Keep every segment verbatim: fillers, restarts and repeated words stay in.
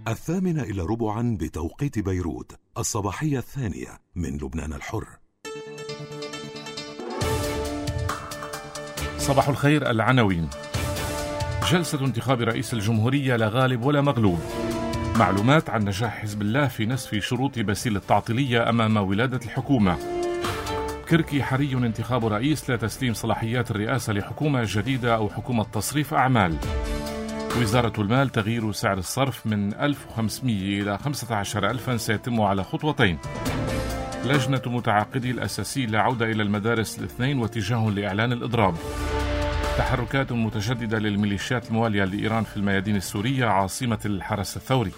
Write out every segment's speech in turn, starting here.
الثامنة إلى ربعا بتوقيت بيروت، الصباحية الثانية من لبنان الحر. صباح الخير. العناوين: جلسة انتخاب رئيس الجمهورية لا غالب ولا مغلوب. معلومات عن نجاح حزب الله في نسف شروط باسيل التعطيلية أمام ولادة الحكومة. كركي حري انتخاب رئيس لا تسليم صلاحيات الرئاسة لحكومة جديدة أو حكومة تصريف أعمال. وزارة المال تغيير سعر الصرف من ألف وخمسمئة إلى خمسة عشر ألفا سيتم على خطوتين. لجنة متعاقدي الأساسي لعودة إلى المدارس الاثنين واتجاه لإعلان الإضراب. تحركات متجددة للميليشيات الموالية لإيران في الميادين السورية عاصمة الحرس الثوري.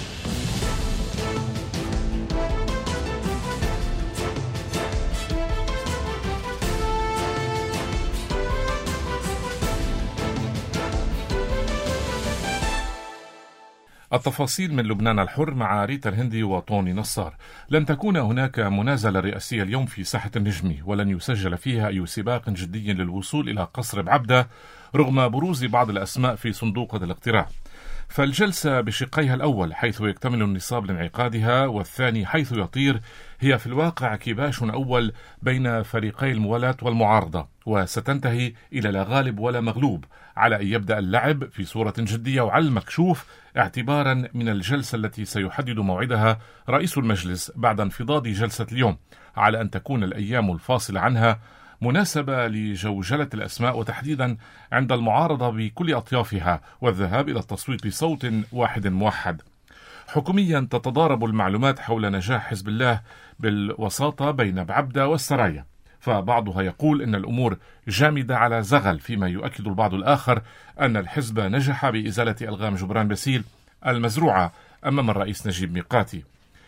التفاصيل من لبنان الحر مع ريتا الهندي وطوني نصار. لن تكون هناك منازلة رئاسية اليوم في ساحة النجمي، ولن يسجل فيها أي سباق جدي للوصول إلى قصر بعبدة رغم بروز بعض الأسماء في صندوق الاقتراع. فالجلسة بشقيها الأول حيث يكتمل النصاب لانعقادها، والثاني حيث يطير، هي في الواقع كباش أول بين فريقي الموالاة والمعارضة، وستنتهي إلى لا غالب ولا مغلوب، على أن يبدأ اللعب في صورة جدية وعلى المكشوف اعتبارا من الجلسة التي سيحدد موعدها رئيس المجلس بعد انفضاض جلسة اليوم، على أن تكون الأيام الفاصلة عنها مناسبة لجوجلة الأسماء، وتحديدا عند المعارضة بكل أطيافها، والذهاب إلى التصويت بصوت واحد موحد. حكوميا تتضارب المعلومات حول نجاح حزب الله بالوساطة بين بعبدة والسرايا، فبعضها يقول أن الأمور جامدة على زغل، فيما يؤكد البعض الآخر أن الحزب نجح بإزالة ألغام جبران باسيل المزروعة أمام الرئيس نجيب ميقاتي.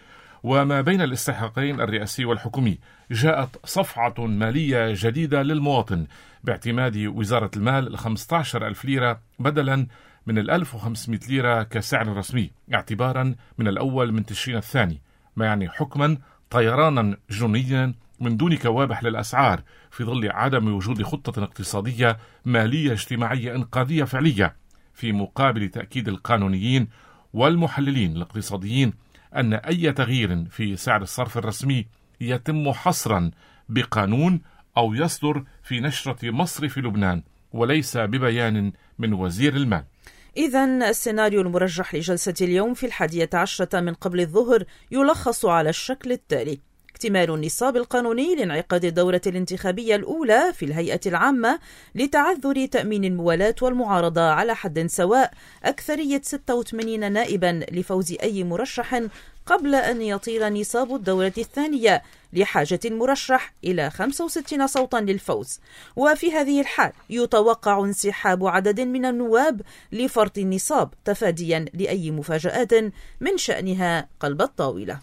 وما بين الاستحقاقين الرئاسي والحكومي جاءت صفعة مالية جديدة للمواطن باعتماد وزارة المال خمسة عشر ألف ليرة بدلا من الألف وخمسمئة ليرة كسعر رسمي اعتبارا من الأول من تشرين الثاني، ما يعني حكما طيرانا جنونيا من دون كوابح للأسعار في ظل عدم وجود خطة اقتصادية مالية اجتماعية إنقاذية فعلية، في مقابل تأكيد القانونيين والمحللين الاقتصاديين أن أي تغيير في سعر الصرف الرسمي يتم حصرا بقانون أو يصدر في نشرة مصرف لبنان وليس ببيان من وزير المال. إذن السيناريو المرجح لجلسة اليوم في الحادية عشرة من قبل الظهر يلخص على الشكل التالي: اكتمال النصاب القانوني لانعقاد الدورة الانتخابية الأولى في الهيئة العامة لتعذر تأمين الموالاة والمعارضة على حد سواء، أكثرية ستة وثمانين نائبا لفوز أي مرشح قبل أن يطير نصاب الدورة الثانية لحاجة المرشح إلى خمسة وستين صوتا للفوز. وفي هذه الحال يتوقع انسحاب عدد من النواب لفرط النصاب تفاديا لأي مفاجآت من شأنها قلب الطاولة.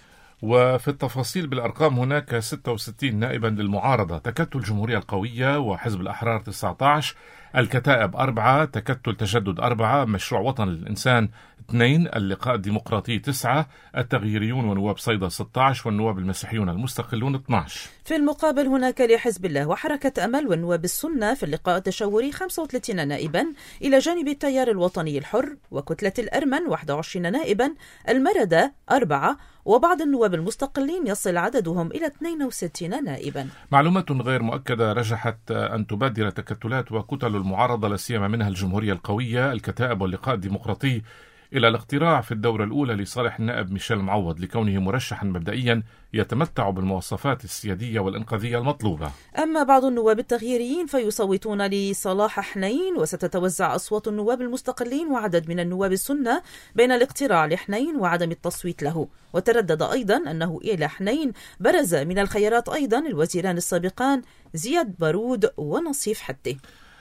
وفي التفاصيل بالأرقام هناك ستة وستين نائبا للمعارضة، تكتل الجمهورية القوية وحزب الأحرار تسعة عشر، الكتائب أربعة، تكتل تجدد أربعة، مشروع وطن للإنسان اثنين، اللقاء الديمقراطي تسعة، التغييريون ونواب صيدا ستة عشر، والنواب المسيحيون المستقلون اثني عشر. في المقابل هناك لحزب الله وحركة أمل والنواب السنة في اللقاء التشاوري خمسة وثلاثين نائبا، إلى جانب التيار الوطني الحر وكتلة الأرمن واحد وعشرين نائبا، المردة أربعة، وبعض النواب المستقلين يصل عددهم إلى اثنين وستين نائبا. معلومات غير مؤكدة رجحت أن تبادر تكتلات وكتل المعارضة لا سيما منها الجمهورية القوية، الكتائب واللقاء الديمقراطي إلى الاقتراع في الدورة الأولى لصالح النائب ميشيل معوض لكونه مرشحا مبدئيا يتمتع بالمواصفات السيادية والإنقاذية المطلوبة. أما بعض النواب التغييريين فيصوتون لصلاح حنين، وستتوزع أصوات النواب المستقلين وعدد من النواب السنة بين الاقتراع لحنين وعدم التصويت له. وتردد أيضا أنه إلى حنين برز من الخيارات أيضا الوزيران السابقان زياد بارود ونصيف حتي.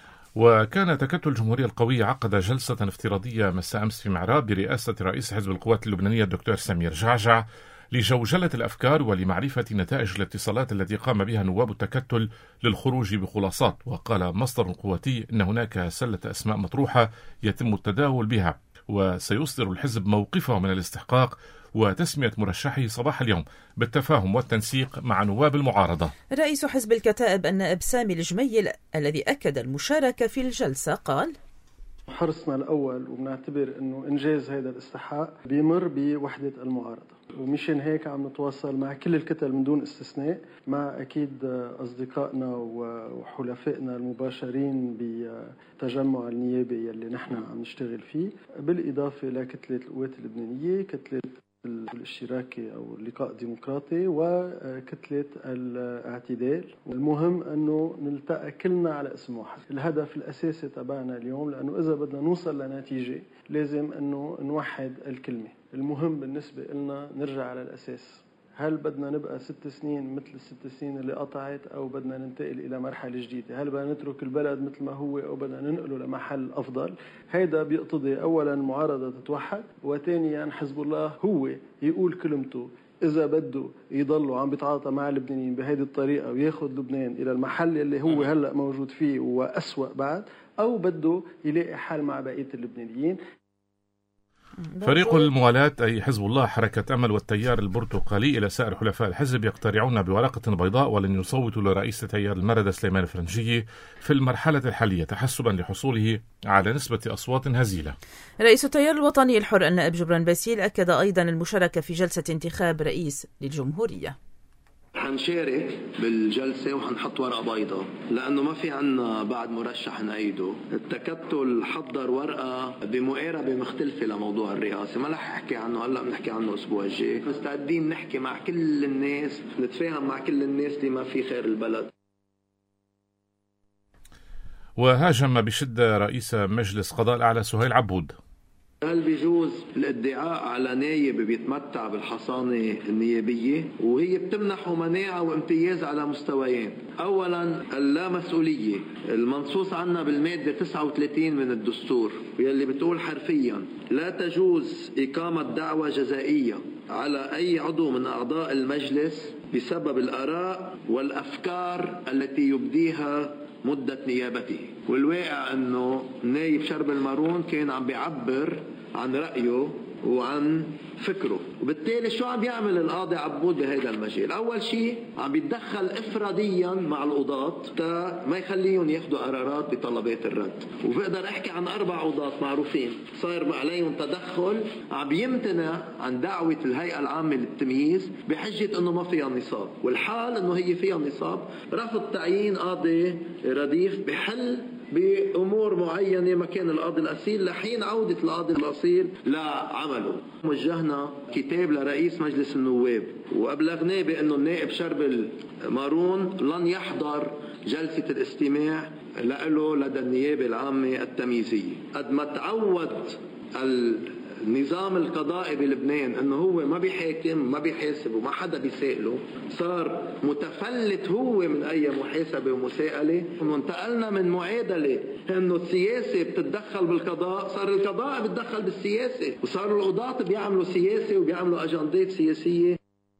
وكان تكتل الجمهورية القوية عقد جلسة افتراضية مساء أمس في معراب برئاسة رئيس حزب القوات اللبنانية الدكتور سمير جعجع لجوجلة الأفكار ولمعرفة نتائج الاتصالات التي قام بها نواب التكتل للخروج بخلاصات. وقال مصدر قواتي إن هناك سلة أسماء مطروحة يتم التداول بها، وسيصدر الحزب موقفه من الاستحقاق وتسمية مرشحه صباح اليوم بالتفاهم والتنسيق مع نواب المعارضة. رئيس حزب الكتائب النائب سامي الجميل الذي أكد المشاركة في الجلسة قال: حرصنا الأول وبنعتبر أنه إنجاز هذا الاستحقاق بيمر بوحدة المعارضة، ومشان هيك عم نتواصل مع كل الكتل من دون استثناء، مع أكيد أصدقائنا وحلفائنا المباشرين بتجمع النيابي اللي نحن عم نشتغل فيه، بالإضافة لكتلة القوات اللبنانية، كتلة الاشتراكي أو اللقاء الديمقراطي، وكتلة الاعتدال. المهم أنه نلتقى كلنا على اسم واحد. الهدف الأساسي تبعنا اليوم، لأنه إذا بدنا نوصل لنتيجة لازم أنه نوحد الكلمة. المهم بالنسبة لنا نرجع على الأساس، هل بدنا نبقى ست سنين مثل الست سنين اللي قطعت، أو بدنا ننتقل إلى مرحلة جديدة؟ هل بدنا نترك البلد مثل ما هو، أو بدنا ننقله لمحل أفضل؟ هيدا بيقتضي أولا المعارضة تتوحد، وثانيا حزب الله هو يقول كلمته. إذا بده يضلوا عم بيتعاطى مع اللبنانيين بهذه الطريقة وياخذ لبنان إلى المحل اللي هو هلأ موجود فيه وأسوأ بعد، أو بده يلاقي حل مع بقية اللبنانيين. فريق الموالاة أي حزب الله، حركة أمل والتيار البرتقالي إلى سائر حلفاء الحزب يقترعون بورقة بيضاء ولن يصوتوا لرئيس تيار المردة سليمان الفرنجي في المرحلة الحالية تحسبا لحصوله على نسبة أصوات هزيلة. رئيس التيار الوطني الحر النائب جبران باسيل أكد أيضا المشاركة في جلسة انتخاب رئيس للجمهورية. حنشارك بالجلسة وحنحط ورقة بيضاء، لأنه ما في عنا بعد مرشح نأيده. التكتل حضر ورقة بمقاربة مختلفة لموضوع الرئاسة، ما رح أحكي عنه هلأ، بنحكي عنه الأسبوع الجاي. مستعدين نحكي مع كل الناس، نتفاهم مع كل الناس لما في خير البلد. وهاجم بشدة رئيس مجلس قضاء الأعلى سهيل عبود. هل بيجوز الادعاء على نايب بيتمتع بالحصانة النيابية وهي بتمنحه مناعة وامتياز على مستويين؟ أولا اللامسؤولية المنصوص عنها بالمادة تسعة وثلاثين من الدستور، واللي بتقول حرفيا لا تجوز إقامة دعوى جزائية على أي عضو من أعضاء المجلس بسبب الآراء والأفكار التي يبديها مدة نيابته. والواقع أنه نايب شرب المارون كان عم بيعبر عن رأيه وعن فكره، وبالتالي شو عم بيعمل القاضي عبود بهذا المجال؟ أول شيء عم بيتدخل إفراديا مع القضاة تا ما يخليهم ياخدوا قرارات بطلبات الرد. وبقدر أحكي عن أربع قضاة معروفين صار عليهم تدخل، عم بيمتنع عن دعوة الهيئة العامة للتمييز بحجة أنه ما فيها نصاب، والحال أنه هي فيها نصاب. رفض تعيين قاضي رديف بحل بأمور معينة مكان القاضي الأصيل لحين عودة القاضي الأصيل لعمله. وجهنا كتاب لرئيس مجلس النواب وأبلغناه بأنه النائب شرب المارون لن يحضر جلسة الاستماع له لدى النيابة العامة التمييزية. قد ما تعود النظام القضائي بلبنان انه هو ما بيحاكم ما بيحاسب وما حدا بيسائله، صار متفلت هو من اي محاسبه ومساءله. وانتقلنا من معادله انه السياسه بتتدخل بالقضاء، صار القضاء بيتدخل بالسياسه، وصاروا القضاة بيعملوا سياسه وبيعملوا اجندات سياسيه.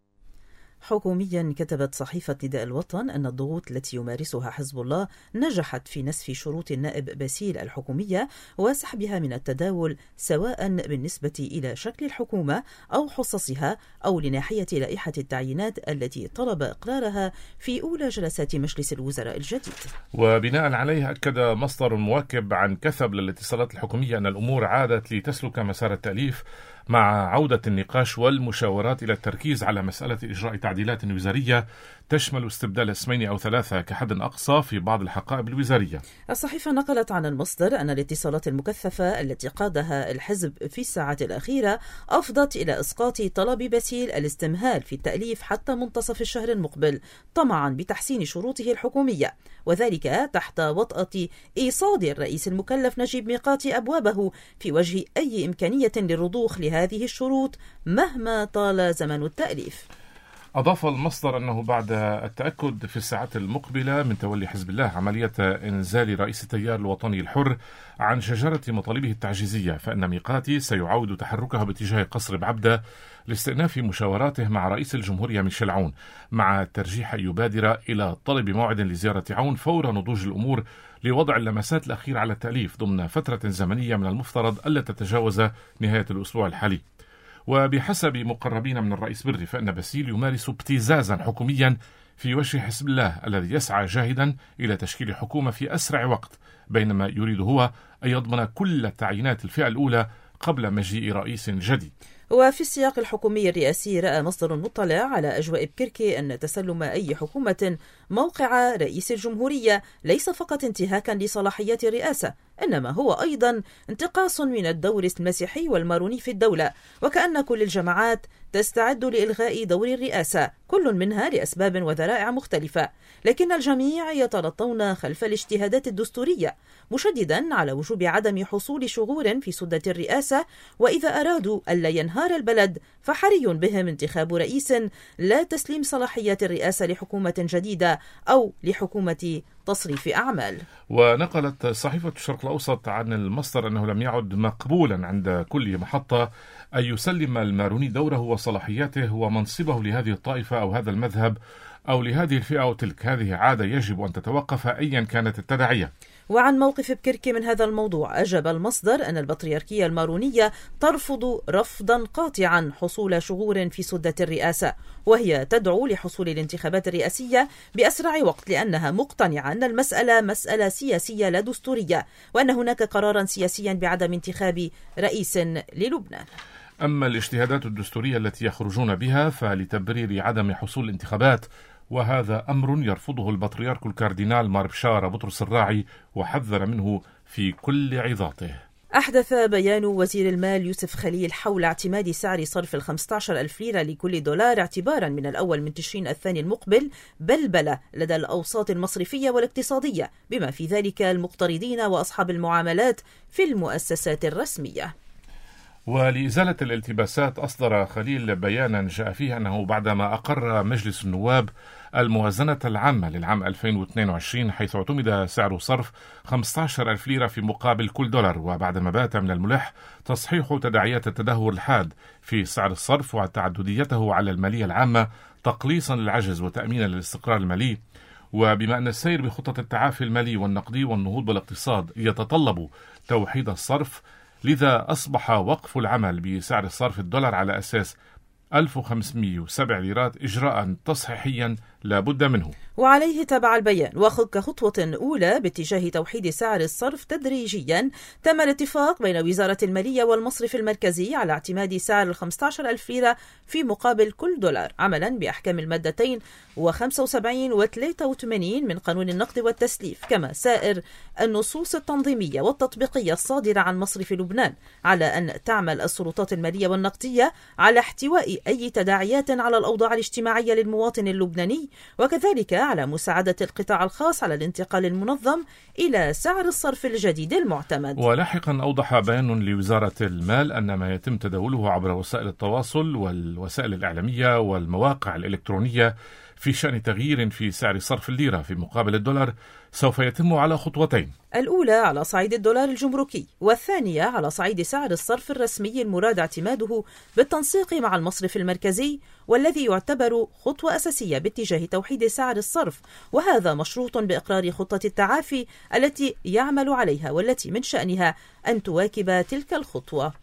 حكوميا كتبت صحيفة نداء الوطن أن الضغوط التي يمارسها حزب الله نجحت في نسف شروط النائب باسيل الحكومية وسحبها من التداول، سواء بالنسبة إلى شكل الحكومة أو حصصها أو لناحية لائحة التعيينات التي طلب إقرارها في أولى جلسات مجلس الوزراء الجديد. وبناء عليه أكد مصدر مواكب عن كثب للاتصالات الحكومية أن الأمور عادت لتسلك مسار التأليف مع عودة النقاش والمشاورات إلى التركيز على مسألة إجراء تعديلات وزارية تشمل استبدال اسمين أو ثلاثة كحد أقصى في بعض الحقائب الوزارية. الصحيفة نقلت عن المصدر أن الاتصالات المكثفة التي قادها الحزب في الساعات الأخيرة أفضت إلى إسقاط طلب باسيل الاستمهال في التأليف حتى منتصف الشهر المقبل طمعا بتحسين شروطه الحكومية، وذلك تحت وطأة إيصاد الرئيس المكلف نجيب ميقاتي أبوابه في وجه أي إمكانية للرضوخ لهذه الشروط مهما طال زمن التأليف. أضاف المصدر أنه بعد التأكد في الساعات المقبلة من تولي حزب الله عملية إنزال رئيس التيار الوطني الحر عن شجرة مطالبه التعجيزية، فإن ميقاتي سيعاود تحركه باتجاه قصر بعبدة لاستئناف مشاوراته مع رئيس الجمهورية ميشيل عون، مع ترجيح يبادر إلى طلب موعد لزيارة عون فور نضوج الأمور لوضع اللمسات الأخيرة على التأليف ضمن فترة زمنية من المفترض ألا تتجاوز نهاية الأسبوع الحالي. وبحسب مقربين من الرئيس بري فإن باسيل يمارس ابتزازا حكوميا في وجه حزب الله الذي يسعى جاهدا إلى تشكيل حكومة في أسرع وقت، بينما يريد هو أن يضمن كل تعيينات الفئة الأولى قبل مجيء رئيس جديد. وفي السياق الحكومي الرئاسي، رأى مصدر مطلع على أجواء بكركي أن تسلم أي حكومة موقع رئيس الجمهورية ليس فقط انتهاكا لصلاحيات الرئاسة، إنما هو أيضا انتقاص من الدور المسيحي والماروني في الدولة، وكأن كل الجماعات تستعد لإلغاء دور الرئاسة، كل منها لأسباب وذرائع مختلفة، لكن الجميع يتلطون خلف الاجتهادات الدستورية، مشددا على وجوب عدم حصول شغور في سدة الرئاسة، وإذا أرادوا ألا ينهار البلد فحري بهم انتخاب رئيس لا تسليم صلاحيات الرئاسة لحكومة جديدة أو لحكومة تصريف أعمال. ونقلت صحيفة الشرق الأوسط عن المصدر أنه لم يعد مقبولا عند كل محطة أن يسلم الماروني دوره وصلاحياته ومنصبه لهذه الطائفة أو هذا المذهب أو لهذه الفئة أو تلك. هذه عادة يجب أن تتوقف أيا كانت التداعية. وعن موقف بكركي من هذا الموضوع، أجاب المصدر أن البطريركية المارونية ترفض رفضا قاطعا حصول شغور في سدة الرئاسة، وهي تدعو لحصول الانتخابات الرئاسية بأسرع وقت، لأنها مقتنعة أن المسألة مسألة سياسية لا دستورية، وأن هناك قرارا سياسيا بعدم انتخاب رئيس للبنان. أما الاجتهادات الدستورية التي يخرجون بها فلتبرير عدم حصول الانتخابات، وهذا أمر يرفضه البطريرك الكاردينال مار بشارة بطرس الراعي، وحذر منه في كل عظاته. أحدث بيان وزير المال يوسف خليل حول اعتماد سعر صرف الخمسة عشر ألف ليرة لكل دولار اعتبارا من الأول من تشرين الثاني المقبل بلبلة لدى الأوساط المصرفية والاقتصادية، بما في ذلك المقترضين وأصحاب المعاملات في المؤسسات الرسمية. ولإزالة الالتباسات أصدر خليل بيانا جاء فيه أنه بعدما أقر مجلس النواب الموازنة العامة للعام ألفين واثنين وعشرين حيث اعتمد سعر صرف خمسة عشر ألف ليرة في مقابل كل دولار، وبعدما بات من الملح تصحيح تداعيات التدهور الحاد في سعر الصرف وتعدديته على المالية العامة تقليصا للعجز وتأمينا للاستقرار المالي، وبما أن السير بخطة التعافي المالي والنقدي والنهوض بالاقتصاد يتطلب توحيد الصرف، لذا أصبح وقف العمل بسعر الصرف الدولار على أساس ألف وخمسمئة وسبع ليرات إجراء تصحيحيا لا بد منه. وعليه تبع البيان، وكخطوة أولى باتجاه توحيد سعر الصرف تدريجيا، تم الاتفاق بين وزارة المالية والمصرف المركزي على اعتماد سعر الخمسة عشر ألف ليرة في مقابل كل دولار، عملا بأحكام المادتين وخمسة وسبعين وثلاثة وثمانين من قانون النقد والتسليف، كما سائر النصوص التنظيمية والتطبيقية الصادرة عن مصرف لبنان، على أن تعمل السلطات المالية والنقدية على احتواء أي تداعيات على الأوضاع الاجتماعية للمواطن اللبناني، وكذلك على مساعدة القطاع الخاص على الانتقال المنظم إلى سعر الصرف الجديد المعتمد. ولاحقا أوضح بيان لوزارة المال أن ما يتم تداوله عبر وسائل التواصل والوسائل الإعلامية والمواقع الإلكترونية في شأن تغيير في سعر صرف الليرة في مقابل الدولار سوف يتم على خطوتين: الأولى على صعيد الدولار الجمركي، والثانية على صعيد سعر الصرف الرسمي المراد اعتماده بالتنسيق مع المصرف المركزي، والذي يعتبر خطوة أساسية باتجاه توحيد سعر الصرف، وهذا مشروط بإقرار خطة التعافي التي يعمل عليها، والتي من شأنها أن تواكب تلك الخطوة.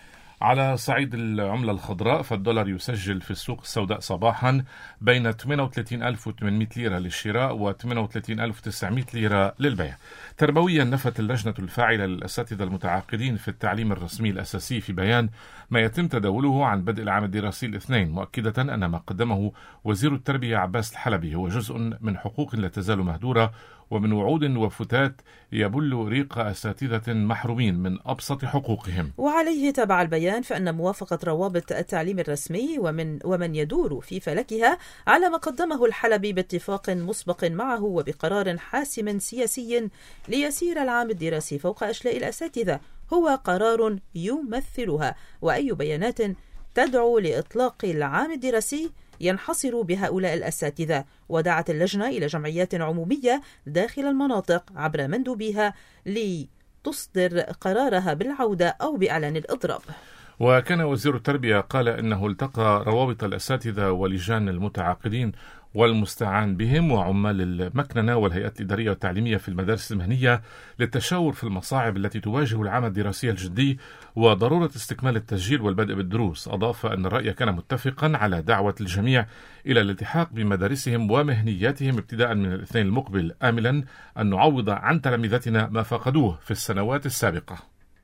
على صعيد العملة الخضراء فالدولار يسجل في السوق السوداء صباحا بين ثمانية وثلاثين ألف وثمانمئة ليرة للشراء و ثمانية وثلاثين ألف وتسعمئة ليرة للبيع. تربويا نفت اللجنة الفاعلة للأساتذة المتعاقدين في التعليم الرسمي الأساسي في بيان ما يتم تداوله عن بدء العام الدراسي الاثنين، مؤكدة أن ما قدمه وزير التربية عباس الحلبي هو جزء من حقوق لا تزال مهدورة ومن وعود وفتات يبل ريق أساتذة محرومين من أبسط حقوقهم. وعليه تبع البيان فإن موافقة روابط التعليم الرسمي ومن ومن يدور في فلكها على ما قدمه الحلبي باتفاق مسبق معه وبقرار حاسم سياسي ليسير العام الدراسي فوق أشلاء الأساتذة هو قرار يمثلها، وأي بيانات تدعو لإطلاق العام الدراسي ينحصر بهؤلاء الأساتذة. ودعت اللجنة إلى جمعيات عمومية داخل المناطق عبر مندوبيها لتصدر قرارها بالعودة أو بإعلان الإضراب. وكان وزير التربية قال إنه التقى روابط الأساتذة ولجان المتعاقدين والمستعان بهم وعمال المكننة والهيئات الإدارية والتعليمية في المدارس المهنية للتشاور في المصاعب التي تواجه العام الدراسي الجدي وضرورة استكمال التسجيل والبدء بالدروس. أضاف أن الرأي كان متفقا على دعوة الجميع إلى الالتحاق بمدارسهم ومهنياتهم ابتداء من الاثنين المقبل، آملا أن نعوض عن تلامذتنا ما فقدوه في السنوات السابقة.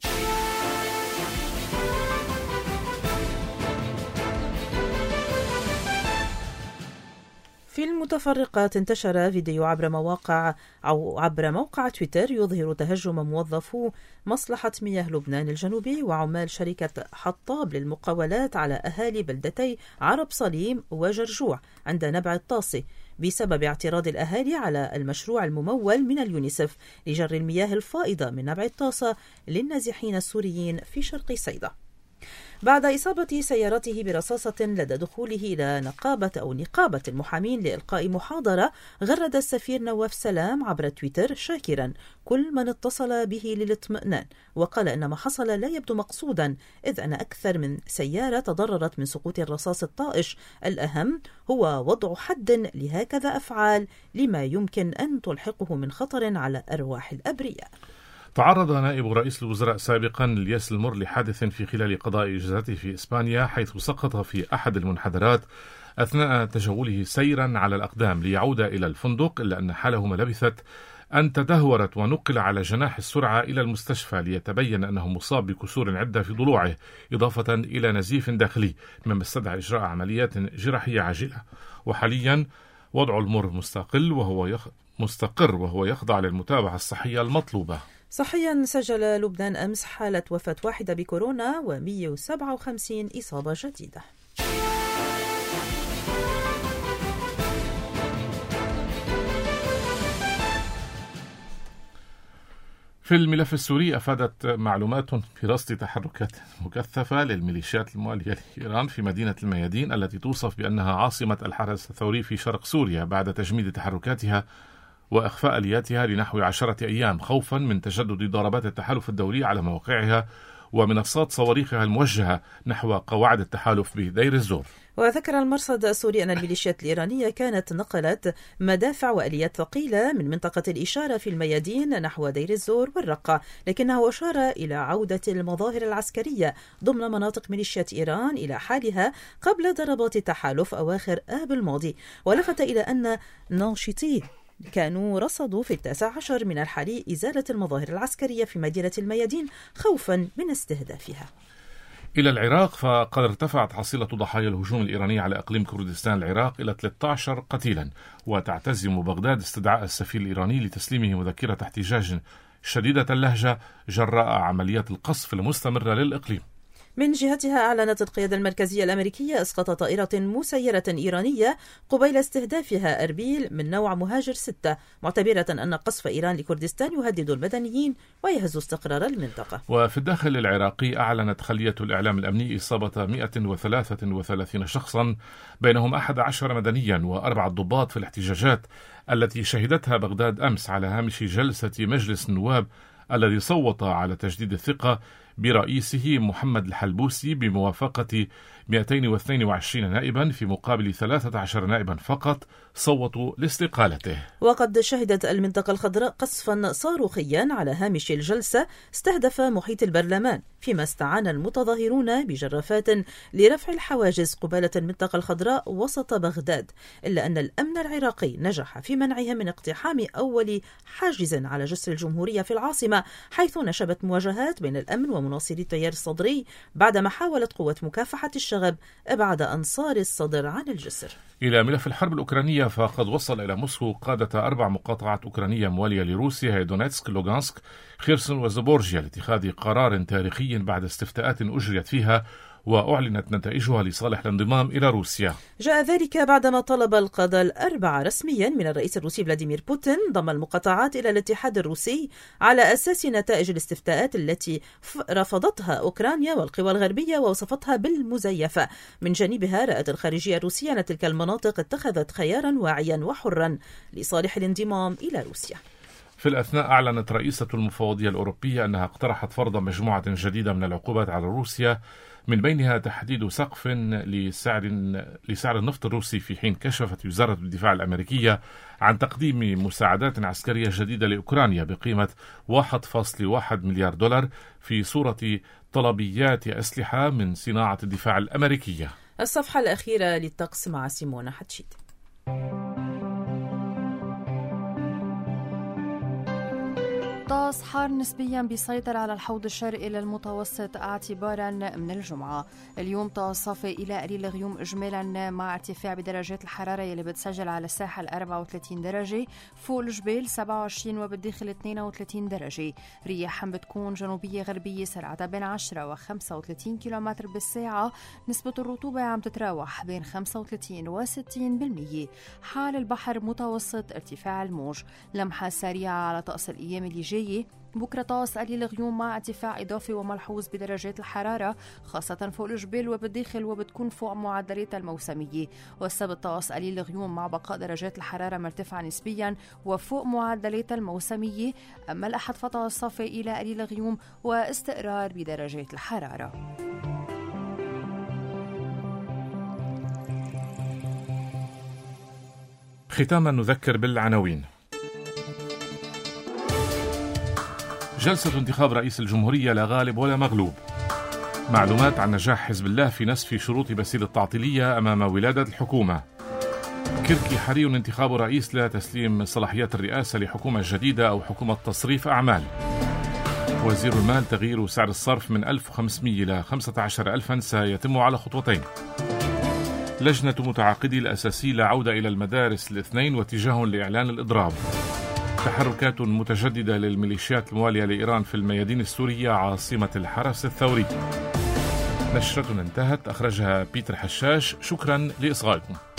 في المتفرقات انتشر فيديو عبر مواقع أو عبر موقع تويتر يظهر تهجم موظفو مصلحة مياه لبنان الجنوبي وعمال شركة حطاب للمقاولات على أهالي بلدتي عرب صليم وجرجوع عند نبع الطاسي بسبب اعتراض الأهالي على المشروع الممول من اليونيسف لجر المياه الفائضة من نبع الطاسة للنازحين السوريين في شرق صيدا. بعد إصابة سيارته برصاصة لدى دخوله إلى نقابة أو نقابة المحامين لإلقاء محاضرة، غرد السفير نواف سلام عبر تويتر شاكرا كل من اتصل به للاطمئنان، وقال أن ما حصل لا يبدو مقصودا إذ أن أكثر من سيارة تضررت من سقوط الرصاص الطائش. الأهم هو وضع حد لهكذا أفعال لما يمكن أن تلحقه من خطر على أرواح الأبرياء. تعرض نائب رئيس الوزراء سابقا الياس المر لحادث في خلال قضاء إجازته في إسبانيا، حيث سقط في أحد المنحدرات أثناء تجوله سيرا على الأقدام ليعود إلى الفندق، إلا أن حاله ما لبثت أن تدهورت ونقل على جناح السرعة إلى المستشفى ليتبين أنه مصاب بكسور عدة في ضلوعه إضافة إلى نزيف داخلي، مما استدعى إجراء عمليات جراحية عاجلة. وحاليا وضع المر مستقل وهو يخ... مستقر وهو يخضع للمتابعة الصحية المطلوبة. صحيا سجل لبنان أمس حالة وفاة واحدة بكورونا ومئة وسبعة وخمسين إصابة جديدة. في الملف السوري، أفادت معلومات في رصد تحركات مكثفة للميليشيات الموالية لإيران في مدينة الميادين التي توصف بأنها عاصمة الحرس الثوري في شرق سوريا بعد تجميد تحركاتها وإخفاء آلياتها لنحو عشرة أيام خوفا من تجدد ضربات التحالف الدولي على مواقعها ومنصات صواريخها الموجهة نحو قواعد التحالف بدير الزور. وذكر المرصد السوري أن الميليشيات الإيرانية كانت نقلت مدافع وآليات ثقيلة من منطقة الإشارة في الميادين نحو دير الزور والرقة، لكنه أشار إلى عودة المظاهر العسكرية ضمن مناطق ميليشيات إيران إلى حالها قبل ضربات التحالف أواخر آب الماضي، ولفت إلى أن ناشطيه كانوا رصدوا في التاسع عشر من الحالي إزالة المظاهر العسكرية في مدينة الميادين خوفا من استهدافها. إلى العراق، فقد ارتفعت حصيلة ضحايا الهجوم الإيراني على إقليم كردستان العراق إلى ثلاثة عشر قتيلا، وتعتزم بغداد استدعاء السفير الإيراني لتسليمه مذكرة احتجاج شديدة اللهجة جراء عمليات القصف المستمرة للإقليم. من جهتها أعلنت القيادة المركزية الأمريكية إسقاط طائرة مسيرة إيرانية قبيل استهدافها أربيل من نوع مهاجر ستة، معتبرة أن قصف إيران لكردستان يهدد المدنيين ويهز استقرار المنطقة. وفي الداخل العراقي، أعلنت خلية الإعلام الأمني إصابة مئة وثلاثة وثلاثين شخصا بينهم أحد عشر مدنيا وأربعة ضباط في الاحتجاجات التي شهدتها بغداد أمس على هامش جلسة مجلس النواب الذي صوت على تجديد الثقة برئيسه محمد الحلبوسي بموافقة مئتين واثنين وعشرين نائبا في مقابل ثلاثة عشر نائبا فقط صوتوا لاستقالته. وقد شهدت المنطقة الخضراء قصفا صاروخيا على هامش الجلسة استهدف محيط البرلمان، فيما استعان المتظاهرون بجرافات لرفع الحواجز قبالة المنطقة الخضراء وسط بغداد، إلا أن الأمن العراقي نجح في منعهم من اقتحام أول حاجز على جسر الجمهورية في العاصمة، حيث نشبت مواجهات بين الأمن ومناصري التيار الصدري بعدما حاولت قوة مكافحة الشغب إبعاد أنصار الصدر عن الجسر. إلى ملف الحرب الأوكرانية، فقد وصل إلى موسكو قادة أربع مقاطعات أوكرانية موالية لروسيا هي دونيتسك، لوغانسك، خيرسون وزابورجيا لاتخاذ قرار تاريخي بعد استفتاءات أجريت فيها وأعلنت نتائجها لصالح الانضمام إلى روسيا. جاء ذلك بعدما طلب القادة الأربعة رسميا من الرئيس الروسي فلاديمير بوتين ضم المقاطعات إلى الاتحاد الروسي على أساس نتائج الاستفتاءات التي رفضتها أوكرانيا والقوى الغربية ووصفتها بالمزيفة. من جانبها، رأت الخارجية الروسية أن تلك المناطق اتخذت خيارا واعيا وحرا لصالح الانضمام إلى روسيا. في الأثناء، أعلنت رئيسة المفوضية الأوروبية أنها اقترحت فرض مجموعة جديدة من العقوبات على روسيا من بينها تحديد سقف لسعر لسعر النفط الروسي، في حين كشفت وزارة الدفاع الأمريكية عن تقديم مساعدات عسكرية جديدة لأوكرانيا بقيمة واحد فاصلة واحد مليار دولار في صورة طلبيات أسلحة من صناعة الدفاع الأمريكية. الصفحة الأخيرة للطقس مع سيمونا حتشيد. طقس حار نسبيا بيسيطر على الحوض الشرقي للمتوسط اعتبارا من الجمعة. اليوم طقس صافي إلى قليل غيوم إجمالا مع ارتفاع بدرجات الحرارة يلي بتسجل على الساحل أربعة وثلاثين درجة، فوق الجبال سبعة وعشرين وبالداخل اثنين وثلاثين درجة. رياح بتكون جنوبية غربية سرعتها بين عشرة وخمسة وثلاثين كيلومتر بالساعة. نسبة الرطوبة عم تتراوح بين خمسة وثلاثين وستين بالمية. حال البحر متوسط ارتفاع الموج. لمحة سريعة على طقس الأيام اللي جاية. بكرة طقس قليل غيوم مع ارتفاع إضافي وملحوظ بدرجات الحرارة خاصة فوق الجبال وبالداخل وبتكون فوق معدلاتها الموسمية. والسبت طقس قليل غيوم مع بقاء درجات الحرارة مرتفعة نسبيا وفوق معدلاتها الموسمية. أما الأحد فطقس صافي إلى قليل غيوم واستقرار بدرجات الحرارة. ختاما نذكر بالعناوين. جلسة انتخاب رئيس الجمهورية لا غالب ولا مغلوب. معلومات عن نجاح حزب الله في نسف شروط بسيل التعطيلية أمام ولادة الحكومة. كركي حري انتخاب رئيس لا تسليم صلاحيات الرئاسة لحكومة جديدة أو حكومة تصريف أعمال. وزير المال تغيير سعر الصرف من ألف وخمسمئة إلى خمسة عشر ألفا سيتم على خطوتين. لجنة متعاقدي الأساسي لعودة إلى المدارس الاثنين واتجاه لإعلان الإضراب. تحركات متجددة للميليشيات الموالية لإيران في الميادين السورية عاصمة الحرس الثوري. نشرة انتهت، أخرجها بيتر حشاش. شكرا لإصغائكم.